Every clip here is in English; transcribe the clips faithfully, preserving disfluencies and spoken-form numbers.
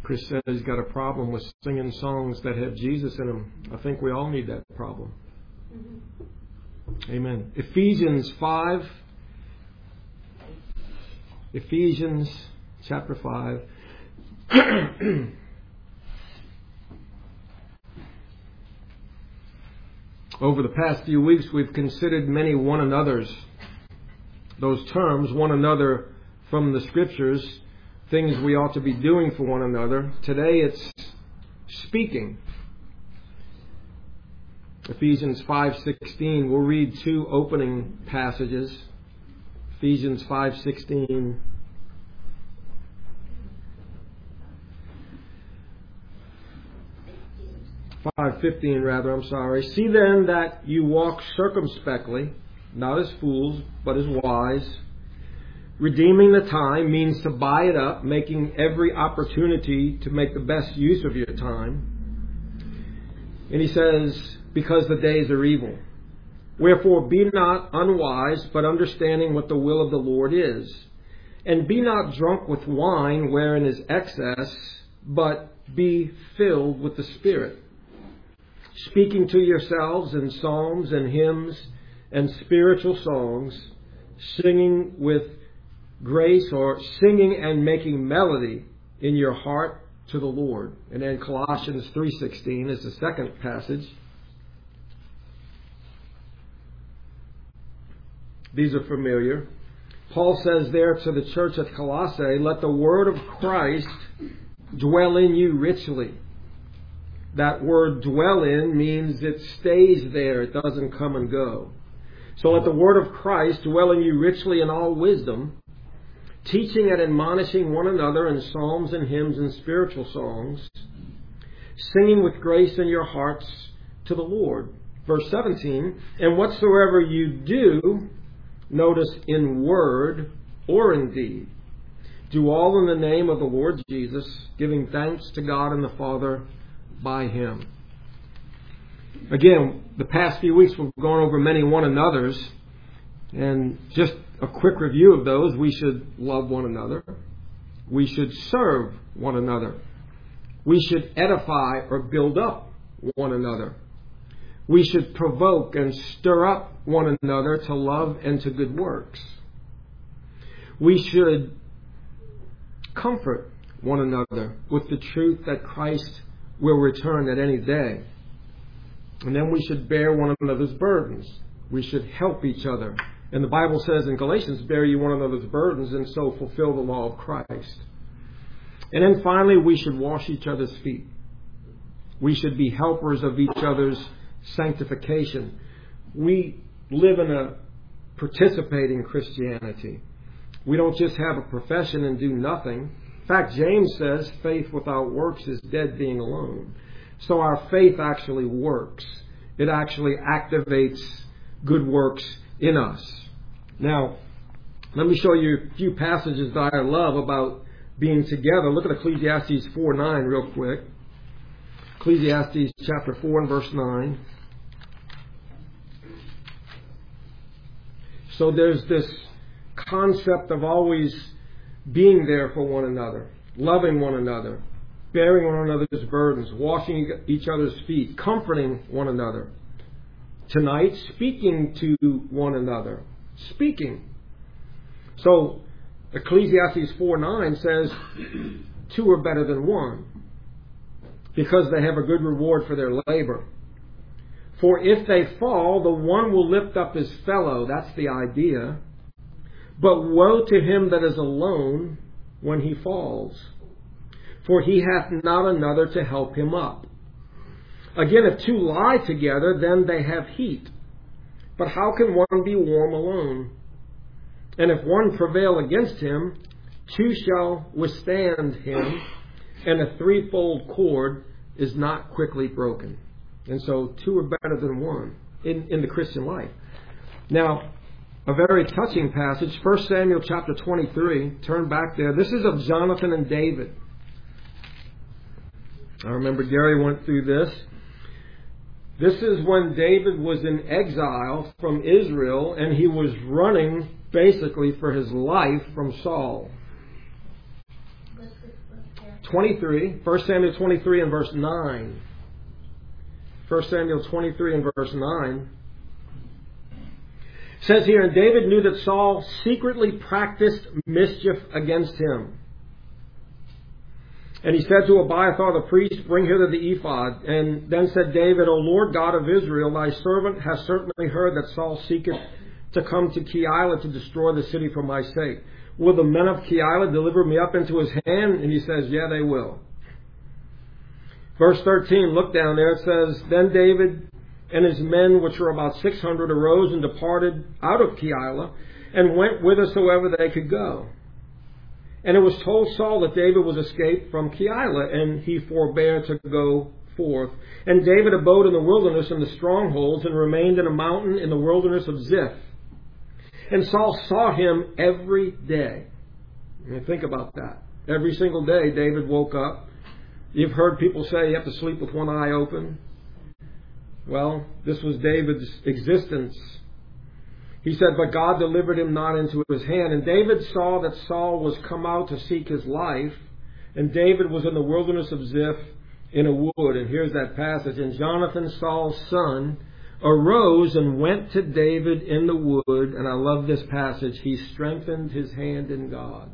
Chris said he's got a problem with singing songs that have Jesus in them. I think we all need that problem. Mm-hmm. Amen. Ephesians five. Ephesians chapter five. Over the past few weeks, we've considered many one another's. Those terms, one another from the Scriptures, things we ought to be doing for one another. Today it's speaking. Ephesians five sixteen. We'll read two opening passages. Ephesians five sixteen. five fifteen rather, I'm sorry. See then that you walk circumspectly, not as fools, but as wise. Redeeming the time means to buy it up, making every opportunity to make the best use of your time. And he says, because the days are evil. Wherefore be not unwise, but understanding what the will of the Lord is. And be not drunk with wine, wherein is excess, but be filled with the Spirit. Speaking to yourselves in psalms and hymns and spiritual songs, singing with grace or singing and making melody in your heart to the Lord. And then Colossians three sixteen is the second passage. These are familiar. Paul says there to the church at Colossae, let the word of Christ dwell in you richly. That word dwell in means it stays there. It doesn't come and go. So let the word of Christ dwell in you richly in all wisdom, teaching and admonishing one another in psalms and hymns and spiritual songs, singing with grace in your hearts to the Lord. Verse seventeen, and whatsoever you do, notice in word or in deed, do all in the name of the Lord Jesus, giving thanks to God and the Father by Him. Again, the past few weeks we've gone over many one another's, and just a quick review of those. We should love one another. We should serve one another. We should edify or build up one another. We should provoke and stir up one another to love and to good works. We should comfort one another with the truth that Christ will return at any day. And then we should bear one another's burdens. We should help each other. And the Bible says in Galatians, bear you one another's burdens and so fulfill the law of Christ. And then finally, we should wash each other's feet. We should be helpers of each other's sanctification. We live in a participating Christianity. We don't just have a profession and do nothing. In fact, James says faith without works is dead being alone. So our faith actually works. It actually activates good works in us. Now, let me show you a few passages that I love about being together. Look at Ecclesiastes four nine real quick. Ecclesiastes chapter four and verse nine. So there's this concept of always being there for one another, loving one another, bearing one another's burdens, washing each other's feet, comforting one another. Tonight, speaking to one another. Speaking. So, Ecclesiastes four nine says, two are better than one, because they have a good reward for their labor. For if they fall, the one will lift up his fellow. That's the idea. But woe to him that is alone when he falls, for he hath not another to help him up. Again, if two lie together, then they have heat. But how can one be warm alone? And if one prevail against him, two shall withstand him, and a threefold cord is not quickly broken. And so two are better than one in, in the Christian life. Now, a very touching passage, First Samuel chapter twenty-three. Turn back there. This is of Jonathan and David. I remember Gary went through this. This is when David was in exile from Israel, and he was running basically for his life from Saul. twenty-three, First Samuel twenty-three and verse nine. First Samuel twenty-three and verse nine. It says here, and David knew that Saul secretly practiced mischief against him. And he said to Abiathar the priest, bring hither the ephod. And then said David, O Lord God of Israel, thy servant has certainly heard that Saul seeketh to come to Keilah to destroy the city for my sake. Will the men of Keilah deliver me up into his hand? And he says, yeah, they will. Verse thirteen, look down there. It says, then David and his men, which were about six hundred, arose and departed out of Keilah and went whithersoever they could go. And it was told Saul that David was escaped from Keilah, and he forbare to go forth. And David abode in the wilderness in the strongholds, and remained in a mountain in the wilderness of Ziph. And Saul saw him every day. I mean, think about that. Every single day David woke up. You've heard people say you have to sleep with one eye open. Well, this was David's existence. He said, but God delivered him not into his hand. And David saw that Saul was come out to seek his life. And David was in the wilderness of Ziph in a wood. And here's that passage. And Jonathan, Saul's son, arose and went to David in the wood. And I love this passage. He strengthened his hand in God.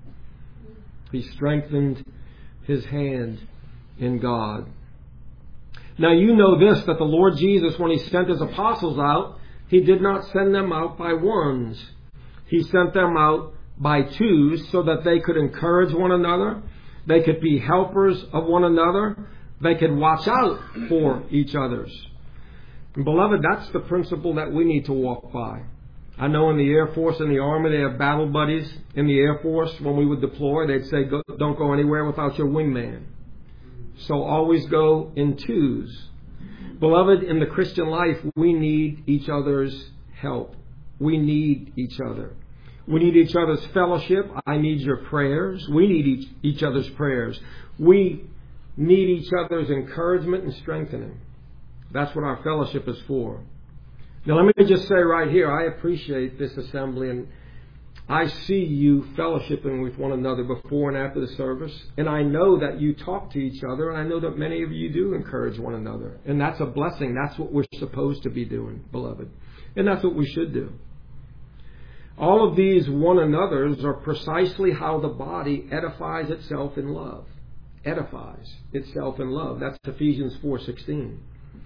He strengthened his hand in God. Now you know this, that the Lord Jesus, when he sent his apostles out, he did not send them out by ones. He sent them out by twos so that they could encourage one another. They could be helpers of one another. They could watch out for each other's. And beloved, that's the principle that we need to walk by. I know in the Air Force and the Army, they have battle buddies. In the Air Force, when we would deploy, they'd say, go, don't go anywhere without your wingman. So always go in twos. Beloved, in the Christian life, we need each other's help. We need each other. We need each other's fellowship. I need your prayers. We need each, each other's prayers. We need each other's encouragement and strengthening. That's what our fellowship is for. Now, let me just say right here, I appreciate this assembly, and I see you fellowshipping with one another before and after the service. And I know that you talk to each other. And I know that many of you do encourage one another. And that's a blessing. That's what we're supposed to be doing, beloved. And that's what we should do. All of these one another's are precisely how the body edifies itself in love. Edifies itself in love. That's Ephesians four sixteen.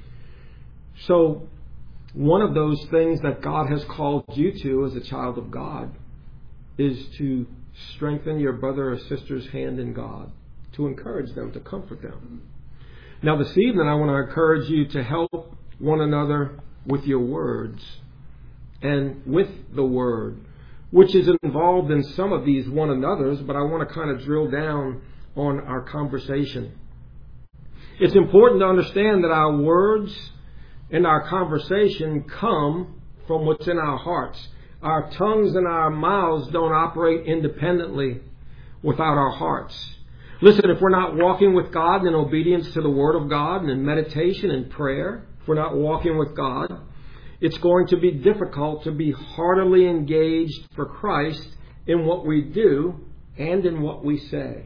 So, one of those things that God has called you to as a child of God is to strengthen your brother or sister's hand in God, to encourage them, to comfort them. Now this evening I want to encourage you to help one another with your words and with the Word, which is involved in some of these one another's, but I want to kind of drill down on our conversation. It's important to understand that our words and our conversation come from what's in our hearts. Our tongues and our mouths don't operate independently without our hearts. Listen, if we're not walking with God in obedience to the Word of God and in meditation and prayer, if we're not walking with God, it's going to be difficult to be heartily engaged for Christ in what we do and in what we say.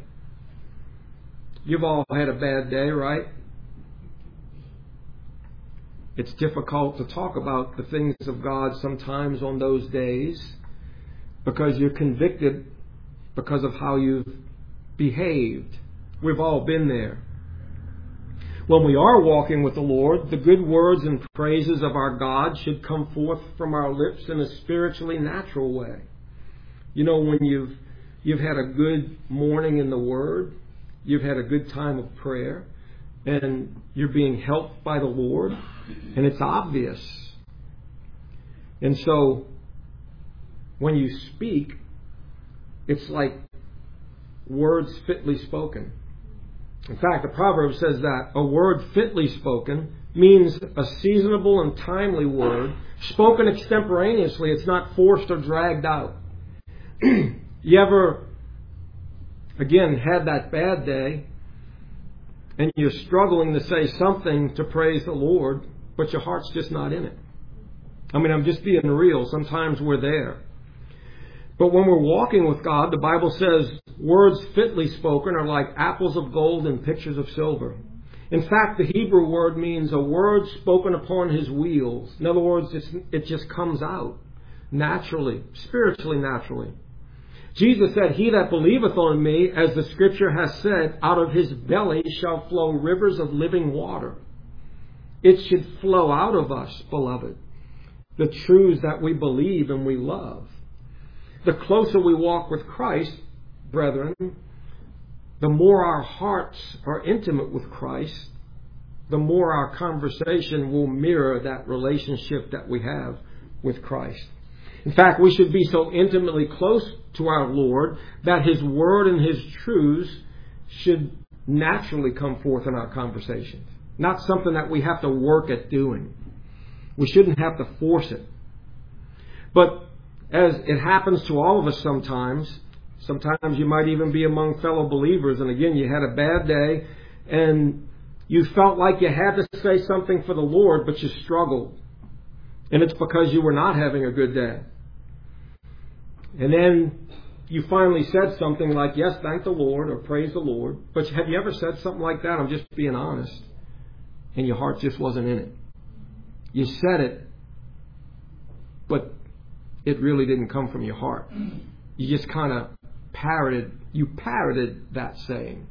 You've all had a bad day, right? It's difficult to talk about the things of God sometimes on those days because you're convicted because of how you've behaved. We've all been there. When we are walking with the Lord, the good words and praises of our God should come forth from our lips in a spiritually natural way. You know, when you've you've had a good morning in the Word, you've had a good time of prayer, and you're being helped by the Lord, and it's obvious. And so, when you speak, it's like words fitly spoken. In fact, the proverb says that a word fitly spoken means a seasonable and timely word, spoken extemporaneously. It's not forced or dragged out. You ever, again, had that bad day, and you're struggling to say something to praise the Lord, but your heart's just not in it? I mean, I'm just being real. Sometimes we're there. But when we're walking with God, the Bible says words fitly spoken are like apples of gold and pictures of silver. In fact, the Hebrew word means a word spoken upon His wheels. In other words, it's, it just comes out naturally, spiritually naturally. Jesus said, "He that believeth on me, as the Scripture has said, out of his belly shall flow rivers of living water." It should flow out of us, beloved, the truths that we believe and we love. The closer we walk with Christ, brethren, the more our hearts are intimate with Christ, the more our conversation will mirror that relationship that we have with Christ. In fact, we should be so intimately close to our Lord that His Word and His truths should naturally come forth in our conversations. Not something that we have to work at doing. We shouldn't have to force it. But as it happens to all of us sometimes, sometimes you might even be among fellow believers, and again, you had a bad day, and you felt like you had to say something for the Lord, but you struggled. And it's because you were not having a good day. And then you finally said something like, "Yes, thank the Lord," or "Praise the Lord." But have you ever said something like that? I'm just being honest. And your heart just wasn't in it. You said it, but it really didn't come from your heart. You just kind of parroted, you parroted that saying.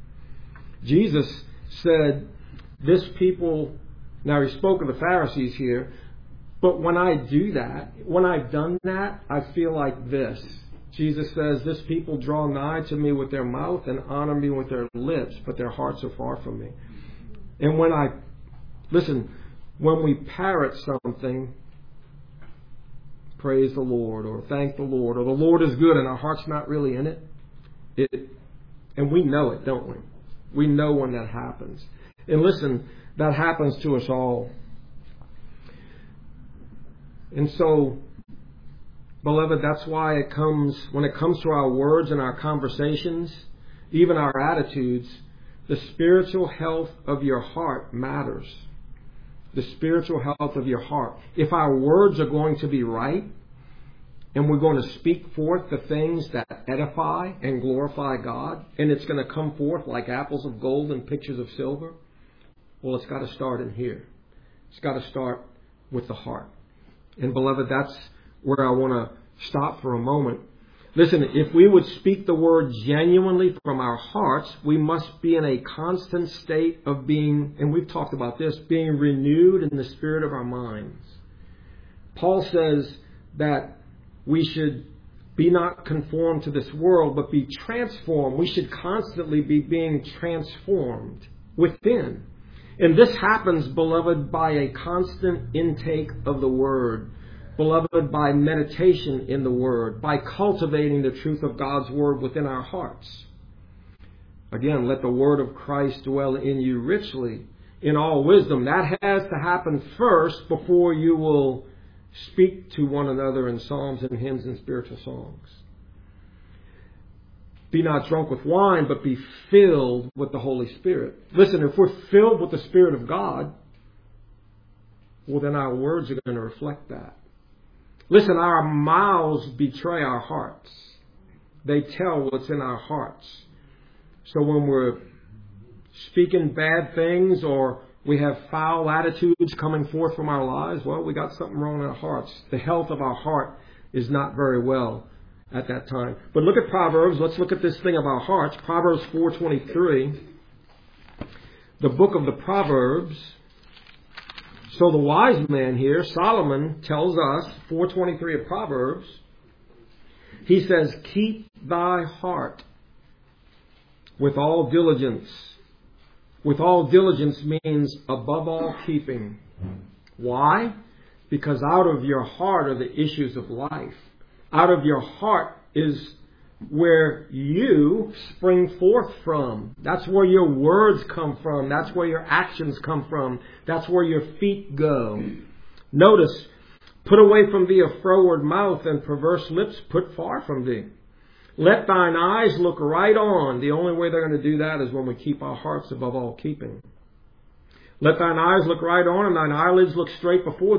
Jesus said, "This people," now He spoke of the Pharisees here, "but when I do that, when I've done that, I feel like this." Jesus says, "This people draw nigh to me with their mouth and honor me with their lips, but their hearts are far from me." And when I, listen, when we parrot something, "Praise the Lord," or "Thank the Lord," or "The Lord is good," and our heart's not really in it, it, and we know it, don't we? We know when that happens. And listen, that happens to us all. And so, beloved, that's why it comes, when it comes to our words and our conversations, even our attitudes, the spiritual health of your heart matters. The spiritual health of your heart. If our words are going to be right, and we're going to speak forth the things that edify and glorify God, and it's going to come forth like apples of gold and pictures of silver, well, it's got to start in here. It's got to start with the heart. And beloved, that's where I want to stop for a moment. Listen, if we would speak the word genuinely from our hearts, we must be in a constant state of being, and we've talked about this, being renewed in the spirit of our minds. Paul says that we should be not conformed to this world, but be transformed. We should constantly be being transformed within. And this happens, beloved, by a constant intake of the Word. Beloved, by meditation in the Word, by cultivating the truth of God's Word within our hearts. Again, let the Word of Christ dwell in you richly in all wisdom. That has to happen first before you will speak to one another in psalms and hymns and spiritual songs. Be not drunk with wine, but be filled with the Holy Spirit. Listen, if we're filled with the Spirit of God, well, then our words are going to reflect that. Listen, our mouths betray our hearts. They tell what's in our hearts. So when we're speaking bad things or we have foul attitudes coming forth from our lives, well, we got something wrong in our hearts. The health of our heart is not very well at that time. But look at Proverbs. Let's look at this thing of our hearts. Proverbs four twenty-three. The book of the Proverbs. So the wise man here, Solomon, tells us, four twenty-three of Proverbs, he says, "Keep thy heart with all diligence." With all diligence means above all keeping. Why? Because out of your heart are the issues of life. Out of your heart is where you spring forth from. That's where your words come from. That's where your actions come from. That's where your feet go. Notice, "Put away from thee a froward mouth, and perverse lips put far from thee. Let thine eyes look right on." The only way they're going to do that is when we keep our hearts above all keeping. "Let thine eyes look right on, and thine eyelids look straight before thee.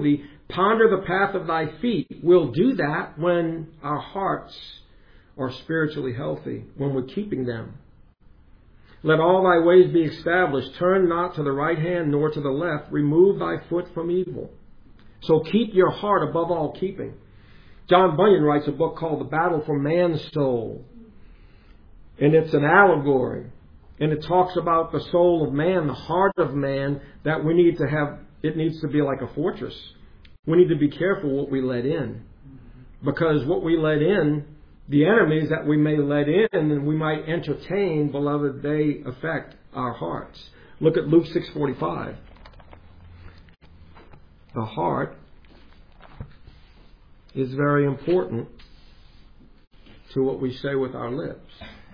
Ponder the path of thy feet. We'll do that when our hearts are spiritually healthy, when we're keeping them. Let all thy ways be established. Turn not to the right hand nor to the left. Remove thy foot from evil. So keep your heart above all keeping. John Bunyan writes a book called The Battle for Man's Soul. And it's an allegory. And it talks about the soul of man, the heart of man, that we need to have. It needs to be like a fortress. We need to be careful what we let in. Because what we let in, the enemies that we may let in and we might entertain, beloved, they affect our hearts. Look at Luke six forty-five. The heart is very important to what we say with our lips.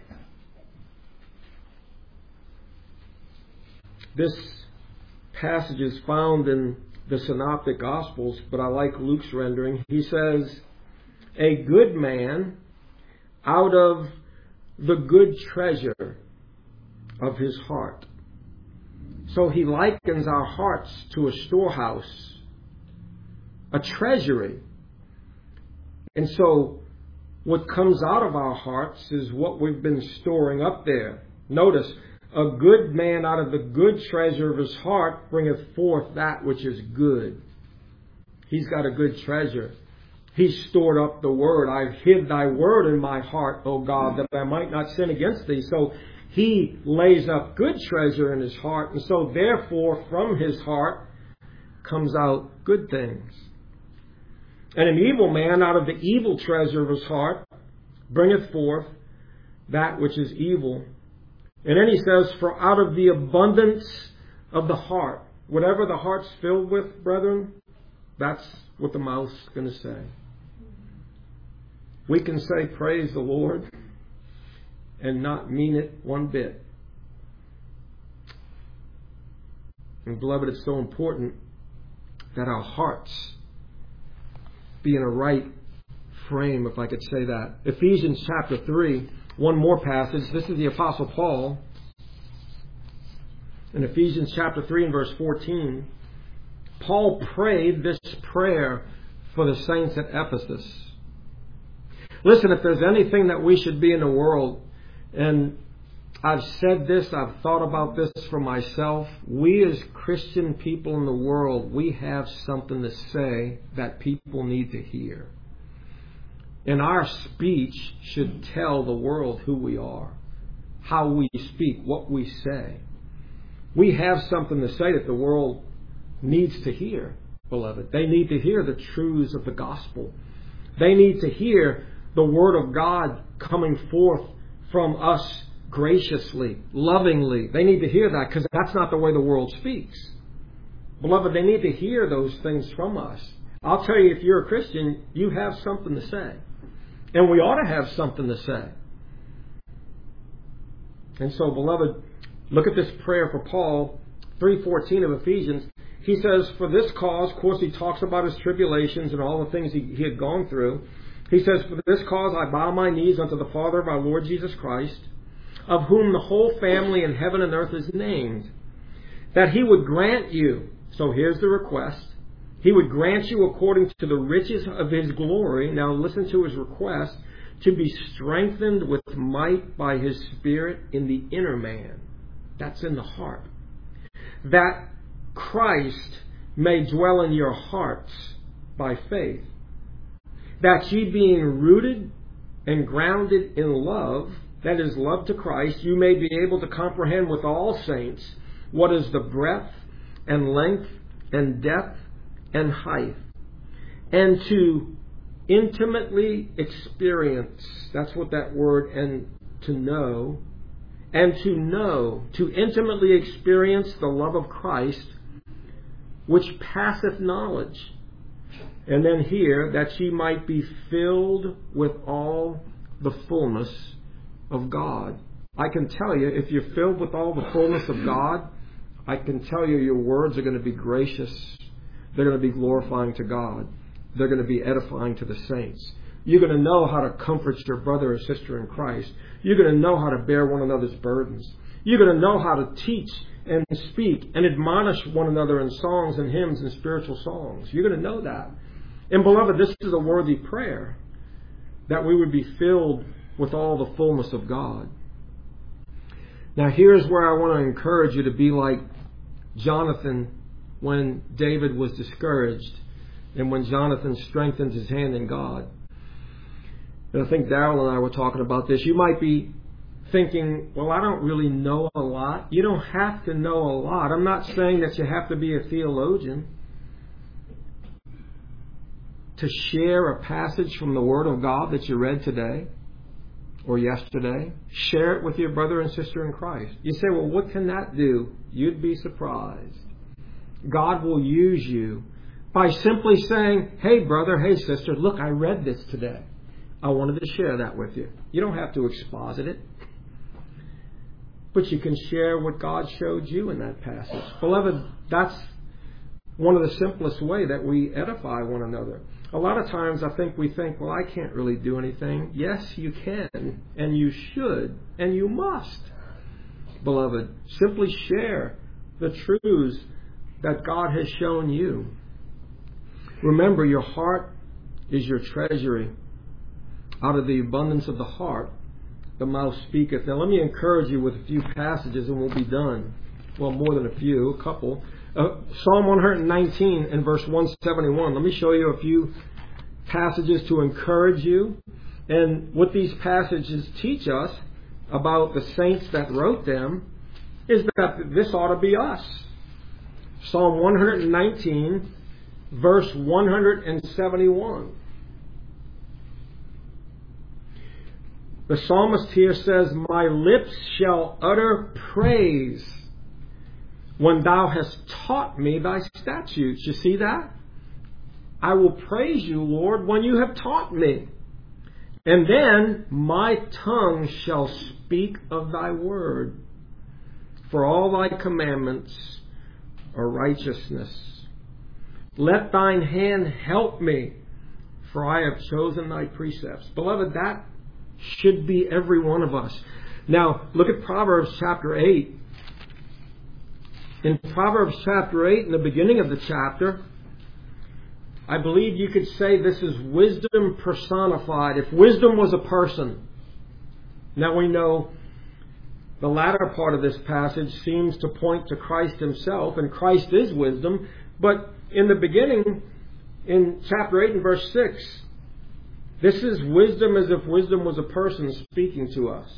This passage is found in the Synoptic Gospels, but I like Luke's rendering. He says, a good man out of the good treasure of his heart. So he likens our hearts to a storehouse, a treasury. And so what comes out of our hearts is what we've been storing up there. Notice, a good man out of the good treasure of his heart bringeth forth that which is good. He's got a good treasure. He's stored up the word. I've hid thy word in my heart, O God, that I might not sin against thee. So he lays up good treasure in his heart. And so therefore from his heart comes out good things. And an evil man out of the evil treasure of his heart bringeth forth that which is evil. And then he says, for out of the abundance of the heart, whatever the heart's filled with, brethren, that's what the mouth's going to say. We can say, praise the Lord, and not mean it one bit. And beloved, it's so important that our hearts be in a right frame, if I could say that. Ephesians chapter three, one more passage. This is the Apostle Paul. In Ephesians chapter three and verse fourteen, Paul prayed this prayer for the saints at Ephesus. Listen, if there's anything that we should be in the world, and I've said this, I've thought about this for myself, we as Christian people in the world, we have something to say that people need to hear. And our speech should tell the world who we are, how we speak, what we say. We have something to say that the world needs to hear, beloved. They need to hear the truths of the gospel. They need to hear the word of God coming forth from us graciously, lovingly. They need to hear that, because that's not the way the world speaks. Beloved, they need to hear those things from us. I'll tell you, if you're a Christian, you have something to say. And we ought to have something to say. And so, beloved, look at this prayer for Paul, three fourteen of Ephesians. He says, for this cause, of course he talks about his tribulations and all the things he, he had gone through. He says, for this cause I bow my knees unto the Father of our Lord Jesus Christ, of whom the whole family in heaven and earth is named, that he would grant you, so here's the request, he would grant you according to the riches of his glory, now listen to his request, to be strengthened with might by his Spirit in the inner man. That's in the heart. That Christ may dwell in your hearts by faith. That ye being rooted and grounded in love, that is, love to Christ, you may be able to comprehend with all saints what is the breadth and length and depth and height, and to intimately experience, that's what that word, and to know, and to know, to intimately experience the love of Christ, which passeth knowledge. And then here, that ye might be filled with all the fullness of God. I can tell you, if you're filled with all the fullness of God, I can tell you your words are going to be gracious. They're going to be glorifying to God. They're going to be edifying to the saints. You're going to know how to comfort your brother or sister in Christ. You're going to know how to bear one another's burdens. You're going to know how to teach and speak and admonish one another in songs and hymns and spiritual songs. You're going to know that. And beloved, this is a worthy prayer, that we would be filled with all the fullness of God. Now here's where I want to encourage you to be like Jonathan when David was discouraged and when Jonathan strengthened his hand in God. And I think Darrell and I were talking about this. You might be thinking, well, I don't really know a lot. You don't have to know a lot. I'm not saying that you have to be a theologian to share a passage from the Word of God that you read today or yesterday. Share it with your brother and sister in Christ. You say, well, what can that do? You'd be surprised. God will use you by simply saying, hey, brother, hey, sister, look, I read this today. I wanted to share that with you. You don't have to exposit it. But you can share what God showed you in that passage. Beloved, that's one of the simplest ways that we edify one another. A lot of times I think we think, well, I can't really do anything. Yes, you can, and you should, and you must. Beloved, simply share the truths that God has shown you. Remember, your heart is your treasury. Out of the abundance of the heart, the mouth speaketh. Now let me encourage you with a few passages and we'll be done. Well, more than a few, a couple. Uh, Psalm one nineteen and verse one seventy-one. Let me show you a few passages to encourage you. And what these passages teach us about the saints that wrote them is that this ought to be us. Psalm one nineteen, verse one seventy-one. The psalmist here says, my lips shall utter praise when thou hast taught me thy statutes. You see that? I will praise you, Lord, when you have taught me. And then my tongue shall speak of thy word. For all thy commandments are righteousness. Let thine hand help me, for I have chosen thy precepts. Beloved, that should be every one of us. Now, look at Proverbs chapter eight. In Proverbs chapter eight, in the beginning of the chapter, I believe you could say this is wisdom personified. If wisdom was a person. Now we know the latter part of this passage seems to point to Christ himself, and Christ is wisdom. But in the beginning, in chapter eight and verse six, this is wisdom as if wisdom was a person speaking to us.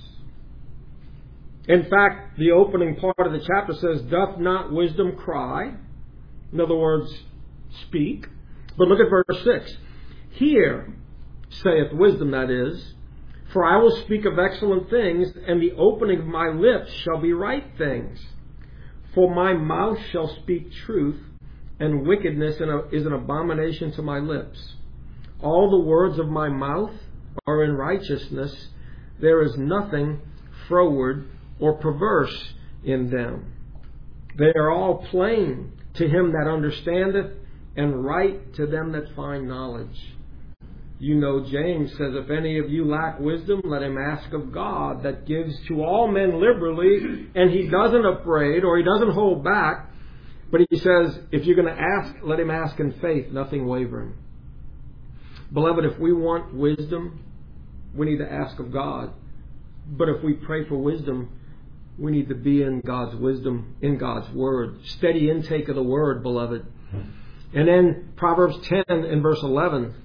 In fact, the opening part of the chapter says, doth not wisdom cry? In other words, speak. But look at verse six. Hear, saith wisdom, that is, for I will speak of excellent things, and the opening of my lips shall be right things. For my mouth shall speak truth, and wickedness is an abomination to my lips. All the words of my mouth are in righteousness. There is nothing froward or perverse in them. They are all plain to him that understandeth, and right to them that find knowledge. You know, James says, if any of you lack wisdom, let him ask of God, that gives to all men liberally, and he doesn't upbraid, or he doesn't hold back. But he says, if you're going to ask, let him ask in faith, nothing wavering. Beloved, if we want wisdom, we need to ask of God. But if we pray for wisdom, we need to be in God's wisdom, in God's Word. Steady intake of the Word, beloved. And then Proverbs ten and verse eleven.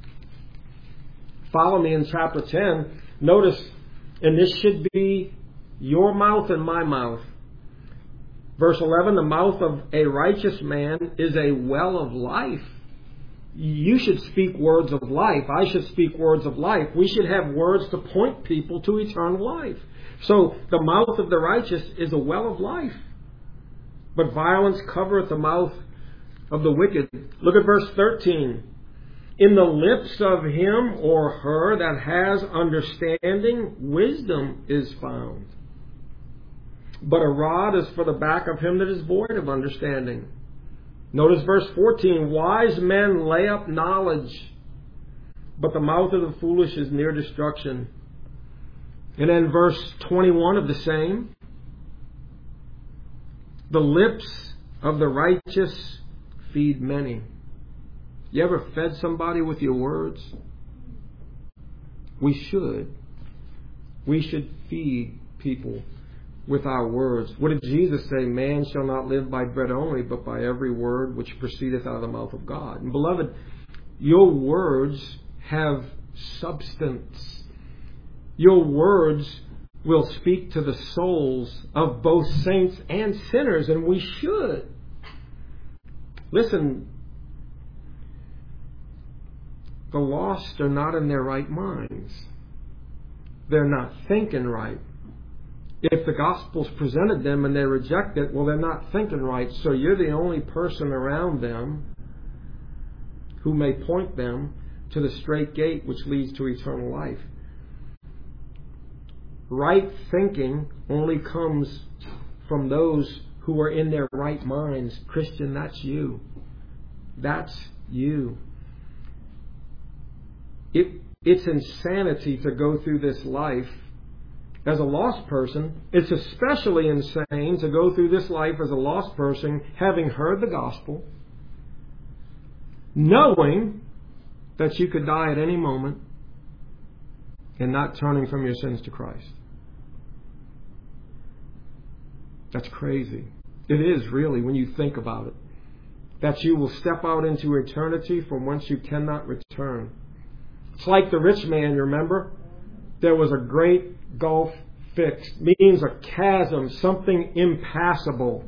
Follow me in chapter ten. Notice, and this should be your mouth and my mouth. Verse eleven, the mouth of a righteous man is a well of life. You should speak words of life. I should speak words of life. We should have words to point people to eternal life. So the mouth of the righteous is a well of life. But violence covereth the mouth of the wicked. Look at verse thirteen. In the lips of him or her that has understanding, wisdom is found. But a rod is for the back of him that is void of understanding. Notice verse fourteen. Wise men lay up knowledge, but the mouth of the foolish is near destruction. And then verse twenty-one of the same. The lips of the righteous feed many. You ever fed somebody with your words? We should. We should feed people with our words. What did Jesus say? Man shall not live by bread only, but by every word which proceedeth out of the mouth of God. And beloved, your words have substance. Your words will speak to the souls of both saints and sinners, and we should. Listen, the lost are not in their right minds. They're not thinking right. If the gospel's presented them and they reject it, well, they're not thinking right. So you're the only person around them who may point them to the straight gate which leads to eternal life. Right thinking only comes from those who are in their right minds. Christian, that's you. That's you. It, it's insanity to go through this life as a lost person. It's especially insane to go through this life as a lost person, having heard the gospel, knowing that you could die at any moment, and not turning from your sins to Christ. That's crazy. It is really, when you think about it. That you will step out into eternity from whence you cannot return. It's like the rich man, you remember? There was a great gulf fixed. Means a chasm, something impassable.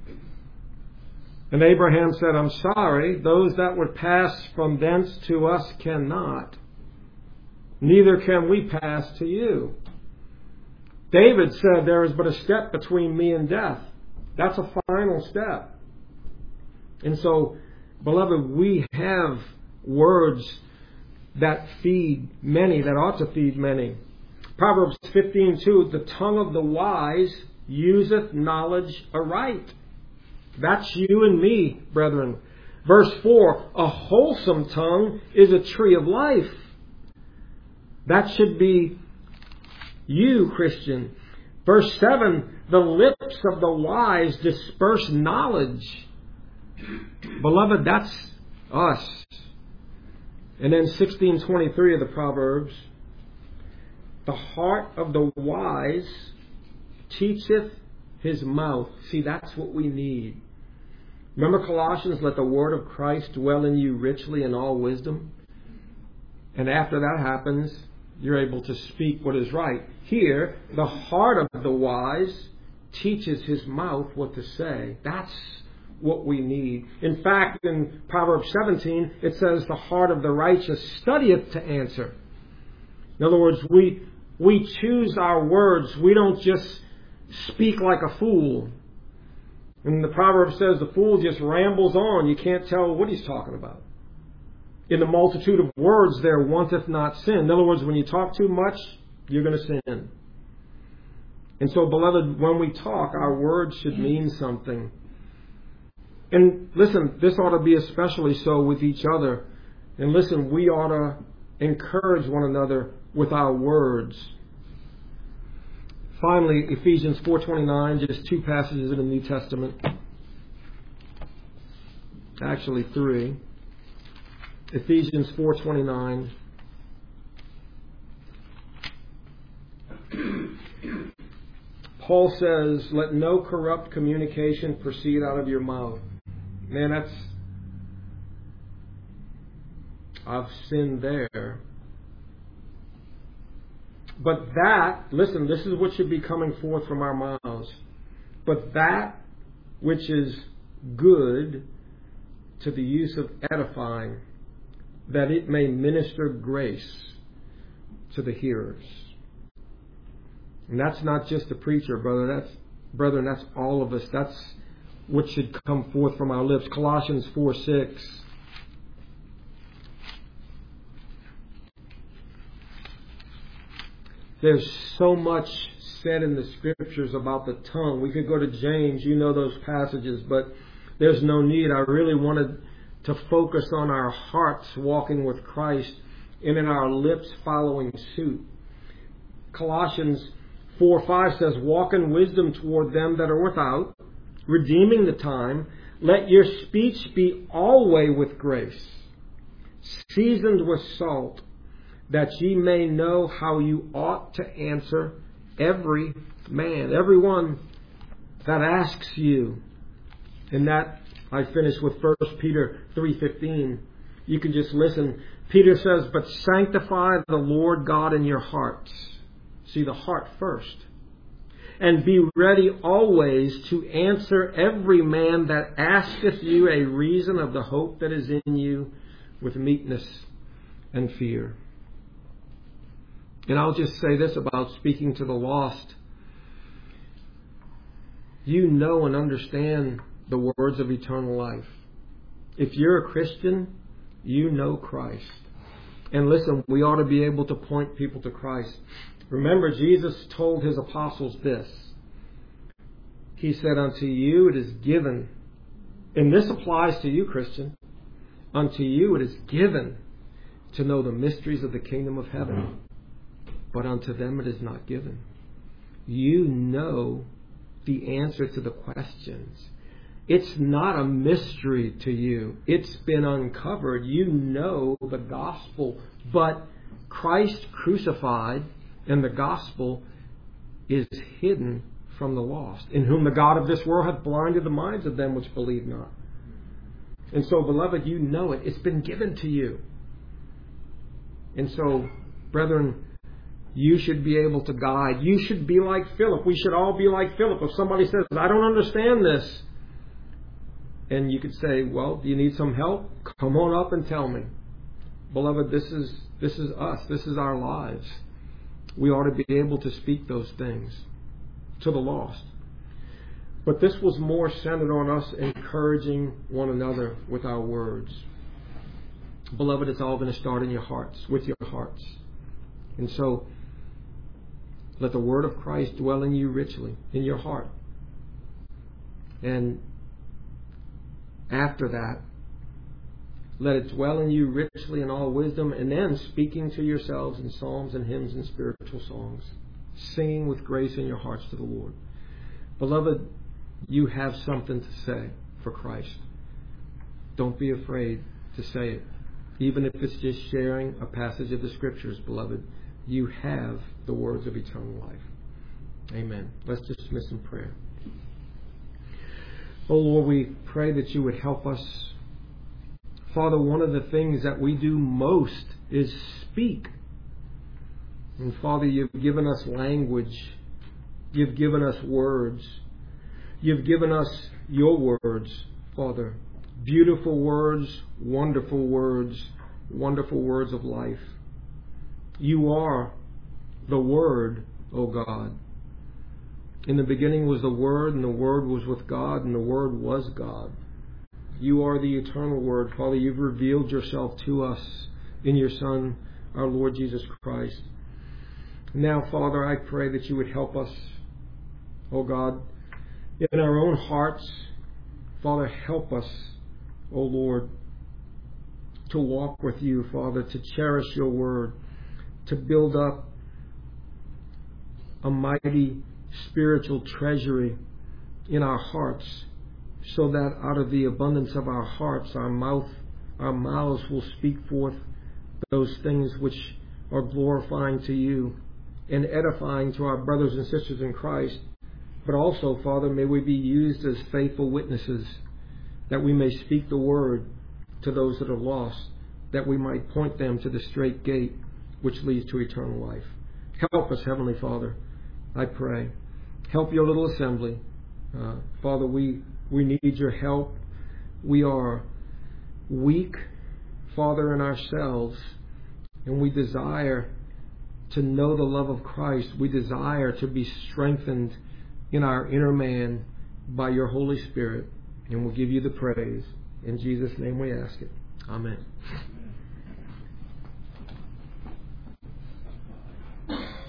And Abraham said, I'm sorry, those that would pass from thence to us cannot. Neither can we pass to you. David said, there is but a step between me and death. That's a final step. And so, beloved, we have words that feed many, that ought to feed many. Proverbs fifteen two, the tongue of the wise useth knowledge aright. That's you and me, brethren. Verse four, a wholesome tongue is a tree of life. That should be you, Christian. Verse seven, the lips of the wise disperse knowledge. Beloved, that's us. And then sixteen twenty-three of the Proverbs, the heart of the wise teacheth his mouth. See, that's what we need. Remember Colossians, let the word of Christ dwell in you richly in all wisdom. And after that happens, you're able to speak what is right. Here, the heart of the wise teaches his mouth what to say. That's what we need. In fact, in Proverbs seventeen, it says, the heart of the righteous studieth to answer. In other words, we we choose our words. We don't just speak like a fool. And the proverb says the fool just rambles on. You can't tell what he's talking about. In the multitude of words there wanteth not sin. In other words, when you talk too much, you're going to sin. And so, beloved, when we talk, our words should mean something. And listen, this ought to be especially so with each other. And listen, we ought to encourage one another with our words. Finally, Ephesians four twenty-nine, just two passages in the New Testament. Actually, three. Ephesians four twenty-nine. Paul says, let no corrupt communication proceed out of your mouth. Man, that's... I've sinned there. But that, listen, this is what should be coming forth from our mouths. But that which is good to the use of edifying, that it may minister grace to the hearers. And that's not just the preacher, brother. That's, brethren, that's all of us. That's what should come forth from our lips. Colossians four six. There's so much said in the Scriptures about the tongue. We could go to James. You know those passages, but there's no need. I really wanted to focus on our hearts walking with Christ. and in our lips following suit. Colossians four five says, walk in wisdom toward them that are without, redeeming the time. Let your speech be always with grace, seasoned with salt, that ye may know how you ought to answer every man, everyone that asks you. And that I finish with First Peter three fifteen. You can just listen. Peter says, but sanctify the Lord God in your hearts. See, the heart first. And be ready always to answer every man that asketh you a reason of the hope that is in you with meekness and fear. And I'll just say this about speaking to the lost. You know and understand the words of eternal life. If you're a Christian, you know Christ. And listen, we ought to be able to point people to Christ. Remember, Jesus told his apostles this. He said, unto you it is given, and this applies to you, Christian, unto you it is given to know the mysteries of the kingdom of heaven, but unto them it is not given. You know the answer to the questions. It's not a mystery to you. It's been uncovered. You know the gospel, but Christ crucified and the gospel is hidden from the lost, in whom the God of this world hath blinded the minds of them which believe not. And so, beloved, you know it. It's been given to you. And so, brethren, you should be able to guide. You should be like Philip. We should all be like Philip. If somebody says, I don't understand this, and you could say, well, do you need some help? Come on up and tell me. Beloved, this is this is us. This is our lives. We ought to be able to speak those things to the lost. But this was more centered on us encouraging one another with our words. Beloved, it's all going to start in your hearts, with your hearts. And so, let the word of Christ dwell in you richly, in your heart. And after that, let it dwell in you richly in all wisdom, and then speaking to yourselves in psalms and hymns and spiritual songs, singing with grace in your hearts to the Lord. Beloved, you have something to say for Christ. Don't be afraid to say it. Even if it's just sharing a passage of the Scriptures, beloved, you have the words of eternal life. Amen. Let's dismiss in prayer. Oh Lord, we pray that you would help us. Father, one of the things that we do most is speak. And Father, you've given us language. You've given us words. You've given us your words, Father. Beautiful words, wonderful words, wonderful words of life. You are the Word, O God. In the beginning was the Word, and the Word was with God, and the Word was God. You are the eternal Word. Father, you've revealed yourself to us in your Son, our Lord Jesus Christ. Now, Father, I pray that you would help us, O God, in our own hearts. Father, help us, O Lord, to walk with you, Father, to cherish your word, to build up a mighty spiritual treasury in our hearts, so that out of the abundance of our hearts, our mouth, our mouths will speak forth those things which are glorifying to you and edifying to our brothers and sisters in Christ. But also, Father, may we be used as faithful witnesses, that we may speak the word to those that are lost, that we might point them to the straight gate which leads to eternal life. Help us, Heavenly Father, I pray. Help your little assembly. Uh, Father, we, we need your help. We are weak, Father, in ourselves, and we desire to know the love of Christ. We desire to be strengthened in our inner man by your Holy Spirit. And we'll give you the praise. In Jesus' name we ask it. Amen.